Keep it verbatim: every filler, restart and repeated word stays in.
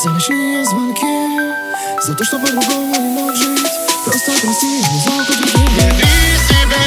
За лишние звонки, за то, что по-другому не мог жить. Просто прости, не знал, как любить. Веди себя